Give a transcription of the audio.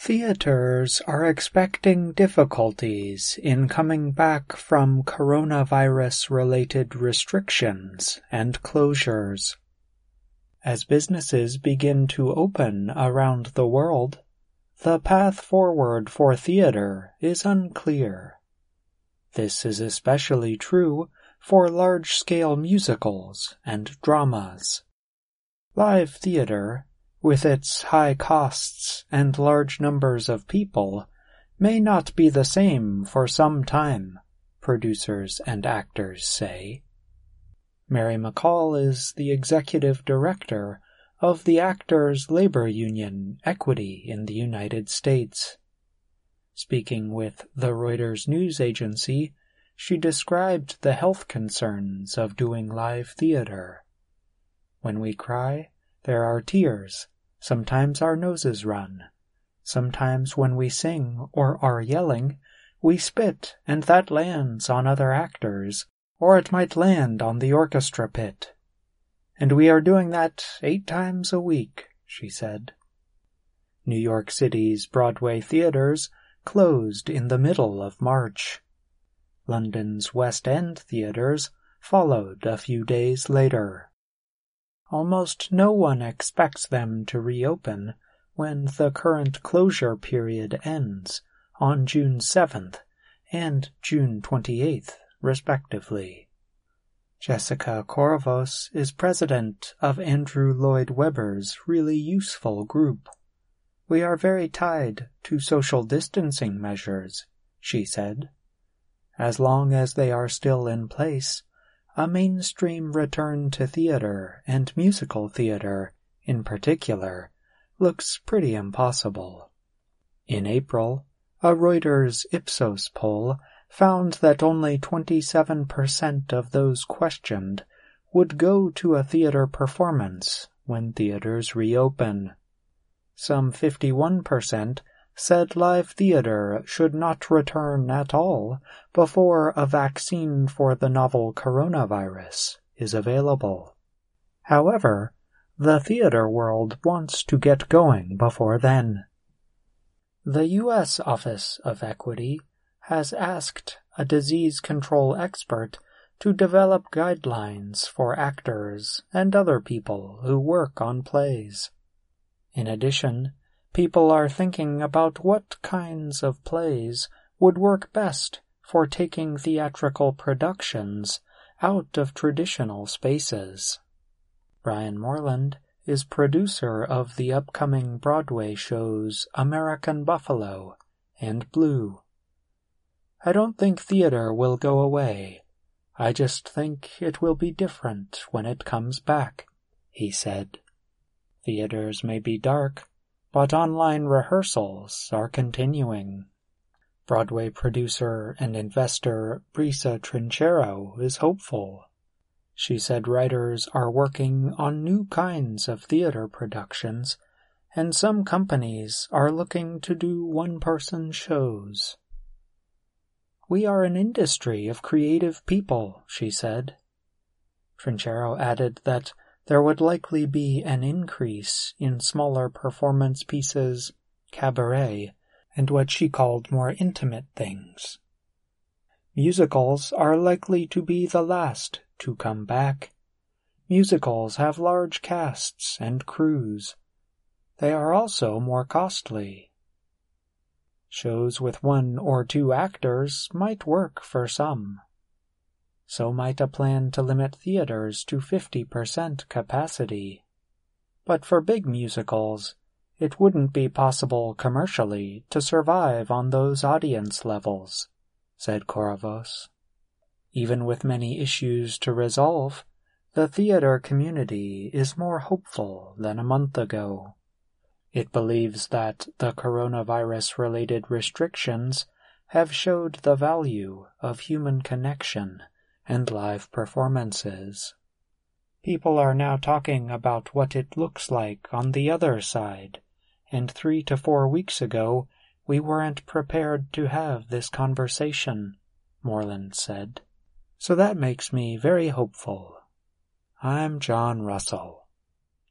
Theaters are expecting difficulties in coming back from coronavirus-related restrictions and closures. As businesses begin to open around the world, the path forward for theater is unclear. This is especially true for large-scale musicals and dramas. Live theater, with its high costs and large numbers of people, may not be the same for some time, producers and actors say. Mary McCall is the executive director of the actors' labor union Equity in the United States. Speaking with the Reuters news agency, she described the health concerns of doing live theater. When we cry, there are tears. Sometimes our noses run. Sometimes when we sing or are yelling, we spit and that lands on other actors, or it might land on the orchestra pit. And we are doing that 8 times a week, she said. New York City's Broadway theaters closed in the middle of March. London's West End theaters followed a few days later. Almost no one expects them to reopen when the current closure period ends on June 7th and June 28th, respectively. Jessica Corvos is president of Andrew Lloyd Webber's Really Useful group. We are very tied to social distancing measures, she said. As long as they are still in place, a mainstream return to theater and musical theater, in particular, looks pretty impossible. In April, a Reuters Ipsos poll found that only 27% of those questioned would go to a theater performance when theaters reopen. Some 51% said live theater should not return at all before a vaccine for the novel coronavirus is available. However, the theater world wants to get going before then. The U.S. Office of Equity has asked a disease control expert to develop guidelines for actors and other people who work on plays. In addition, people are thinking about what kinds of plays would work best for taking theatrical productions out of traditional spaces. Brian Moreland is producer of the upcoming Broadway shows American Buffalo and Blue. I don't think theater will go away. I just think it will be different when it comes back, he said. Theaters may be dark, but online rehearsals are continuing. Broadway producer and investor Brisa Trinchero is hopeful. She said writers are working on new kinds of theater productions, and some companies are looking to do one-person shows. We are an industry of creative people, she said. Trinchero added that there would likely be an increase in smaller performance pieces, cabaret, and what she called more intimate things. Musicals are likely to be the last to come back. Musicals have large casts and crews. They are also more costly. Shows with 1 or 2 actors might work for some. So might a plan to limit theaters to 50% capacity. But for big musicals, it wouldn't be possible commercially to survive on those audience levels, said Corvos. Even with many issues to resolve, the theater community is more hopeful than a month ago. It believes that the coronavirus-related restrictions have showed the value of human connection and live performances. People are now talking about what it looks like on the other side, and 3 to 4 weeks ago we weren't prepared to have this conversation, Moreland said. So that makes me very hopeful. I'm John Russell.